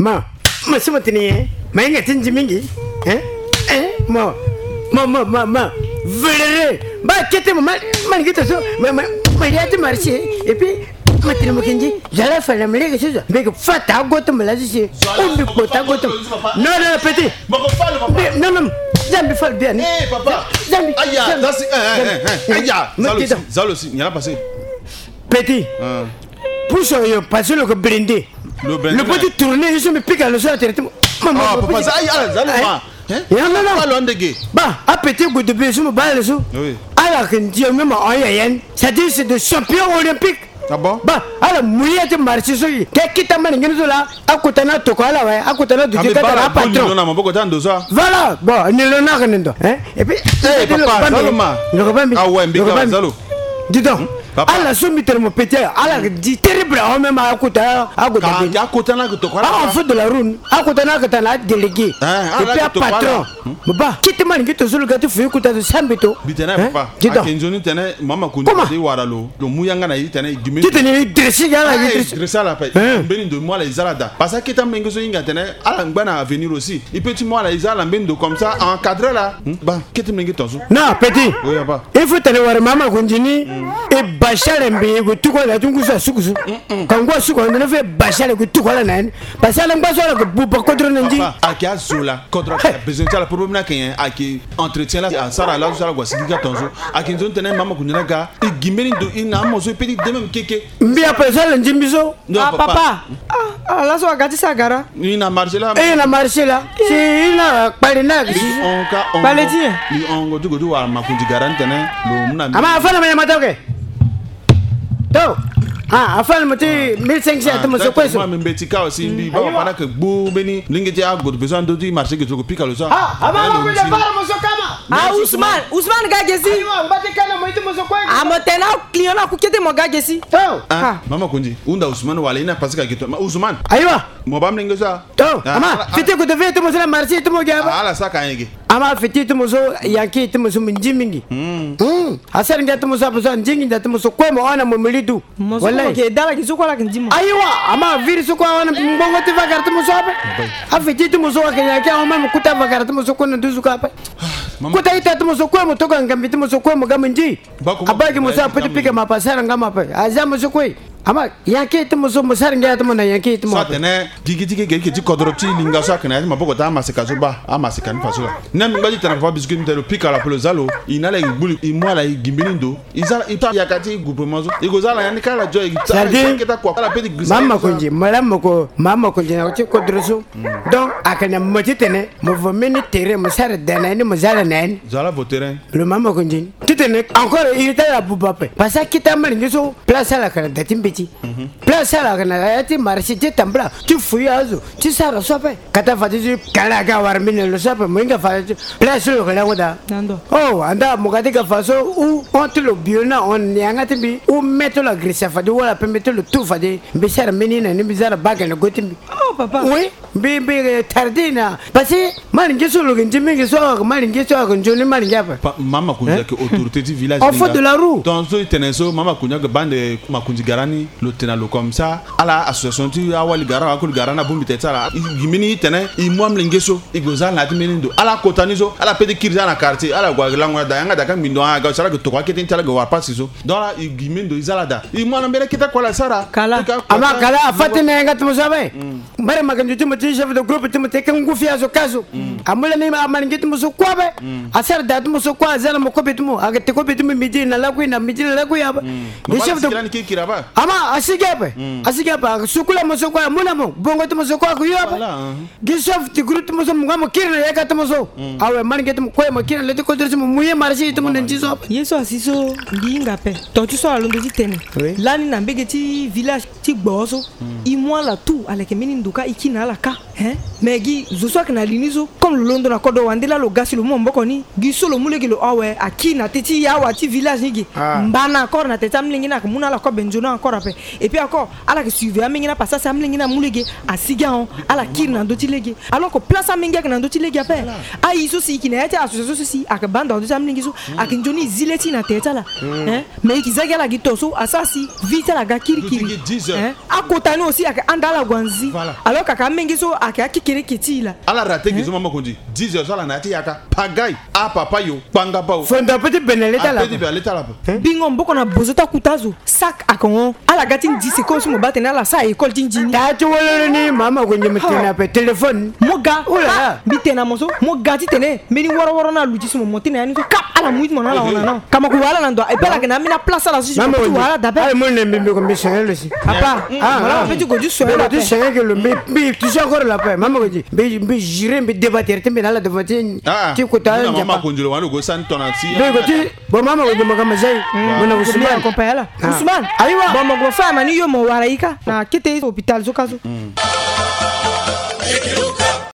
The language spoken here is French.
ma sima tini ma inga tinji mingi ma vere ba kete ma ngita so ma yati marché et puis matini mukinji jala fala mlege so be fata gotum la si umbi kota gotum non petit non Jambi fal bien. Papa. Jambi. Aya, Zalo si, nyala passé. Petit. Pour ça yo passer le brindé. Le petit tourner, je me pique à le sol terre. Maman, papa, Zalo ma. Non. Bah, à petit goût de bébé, je me balle le oui. Alors que Dieu même en yan, ça dit c'est de champion olympique. Ah bon? Bah, alors mouillé de marché so yi. Qu'est-ce que man ngene zola? Akutana tokola ouais, akutana du tata la patron. Non, mon bokotan dosa. Voilà, bon, ni le na kenendo, hein? Et puis papa, Zaloma. Ah ouais, mbika Zalo. Dis donc. ala so mitero petit ala di terrible on même akuta na tokola. Ah, on fait de la rune. Akutana katana délégué. Et puis patron. Bah, quitte man ngito zulu gatu fu kuta do sambito. Bitena papa. Akenjoni tene mama kunja di waralo. Lo muyanga na itene gimi. Tene dressing ala dressing ala pa. Mbeni de moi la izalada. Parce que tam mengo so inga tene ala ngana à venir aussi. Il peut tu moi la izala mbendo comme ça encadré là. Bah, quitte mengo tonso. Non, petit. Oui, papa. Il faut tele war mama kunjini e bashale mbi go tukola tungusa sukusu. Kangwa suko ne fait bashale go tukola nan. Bashale ngbaso la go buba kodro nji. Akia zola kodro besoin la problème na ken aki entretien la sara la sara go sigika tonso. Akinzo tene mama kunjina ga e gimeni do ina mozo petit de même keke. Mbi apesala njimbiso. Ah papa. Ah la so agati sagara. Ina marché là. Ina marché là. Si ina palina. Paleti. Li ongo du go wa makunji garantene lo muna. Ama afana me matoke. To. Ah, afana mati 1500 to so kweso. Moi mbeti ka aussi mbi ba para que bo beni lingeti a go besoin de di marché que tu pika lo ça. Ah, ama ko je para mo so kama. Ah, Ousmane gagesi. Ayo, mbati kana mo ito mo so kweso. Ah, motena client na kukete mo gagesi. To. Ah, mama kunji. Unda Ousmane wala ina parce que kito. Ousmane. Ayo. Mo bam lingo ça. To. Ama, fete ko devait to mo so marché to mo gaba. Ala sa kanyege. Ama fete to mo so yanki to mo so minjimingi. Asar ngia to mo so abuso njingi nda to mo so kwemo ona mo milidu. Wallahi ke dala ki suko la kinjimo. Aywa, ama viri suko ona mbongo te vakarta mo so apa. Afete to mo so akanya kia oma mo kuta vakarta mo so kona duzu kapa. Kuta ita to mo so kwemo to kan gambi to mo so kwemo gamanji. Abaki mo so apete pika mapasara ngama pa. Azama so kwe. Ama yanke to mo so mo saringa to mo na yanke to mo. Sa tene gigiti ke kodropti linga so akana ma boko ta masika so ba amasika ni fasula. Nem ngbaji tana fa biscuit mi telo pika la polo zalo inala ibuli imwa la gimbinindo. Izala ita yakati gupomazo. Igozala yani kala joy kita kwa la pedi grisa. Mama konji mama konji na ko kodroso. Donc akana mo titene mo vomeni terrain mo sare dana ni mo zala nan. Zala vo terrain. Le mama konji. Titene encore il était la bubape. Parce que kita mari so place la kana datimbi. Place la kana ati marché te tambla. Tu fouilles azo. Tu sara sope. Kata fati kala ga warmine le sope moinga fati. Place le kala ngoda. Oh, anda mogadika faso ou entre le biona on yangati bi ou mettre la grissa fadi wala pe mettre le tout fadi. Bisara menina ni bizara baga le gotimbi. Oh papa. Oui, bébé tardina. Parce que malingi so lo njimingi so malingi so ko njoni malingi apa. Mama kunya ke autorité du village. Au fond de la roue. Dans so iteneso mama kunya ke bande makunji garani lo tenalo comme ça à la association tu awali gara akul garana bumbi tetala gimini tene I mwam lengeso igoza na timenindo ala kotanizo ala pedi kirza na quartier ala gwaglango da yanga da kan mindo aga sara ke to kwa kete ntala go warpasizo dans la gimindo izalada I mwana mbele kita kwa la sara kala ama kala afatine yanga tumusabe mare makanjuti muti chef de groupe timute kangufi azo kazo amula ni amaningiti musukwabe asara datu musukwa zana mukobe tumu agate kobe tumu midi na lagu na midi na lagu yaba ni chef de kiraba ama asigepe sukula musukwa munamo bongo tumu musukwa kuyaba gishof ti groupe tumu ngamo kirna yaka tumu so awe maningiti mukwe makira leti kodrisi muye marshi tumu njizo yeso asiso ndinga pe to tu so alondo titene lani na mbege ti village ti gboso I moi la tout avec mini nduka ikina la ka megi zoso kana linizo comme le londo na kodo wandela lo gasi lo mboko ni gisolo mulege lo awe akina teti ya wati village ngi mbana encore na teta mlingi na kumuna la ko benjona encore après et puis encore ala que suivre amingi na passa samlingi na mulege asiga on ala kirna ndoti lege alors que place amingi na ndoti lege après ai so si kina ete association so si akabanda ndoti samlingi so akinjoni zileti na teta la mais ikizagala gitoso asasi vite la ga kirikiri 10 heures. A kotani aussi ak andala gwanzi. Voilà. Alors kaka mengiso ak akikere ketila. Ala raté que maman kondi 10 heures la nati yaka pagay a papa yo panga pa o. Fonda petit beneleta là. Petit beneleta là. Bingo mboko na bozota kutazo. Sak akongo. Ala gatin 10 secondes mo batena la sa école tinjini. Tatu wala ni mama kwenye mtena pe téléphone. Moga. Oula. Bitena moso. Moga ti tene. Meni wara na luti mo motena yani so kap ala muit mo na la ona na. Kama ko wala ndo e pela ke na mina place la so Mama wala dabe. Ay mon nembe ko mi sengel si. Apa. Voilà petit go juste Mais la tu sais que le mais tu sais encore la paix. Maman dit mais j'irai me débattre te dans la devant tu kota maman kondi lo wana go san tonanti. Donc tu bon maman dit makama jai mona Ousmane compagnie Ousmane aiwa bon mo fama ni yo mo waraika na kite hospital zo kazo.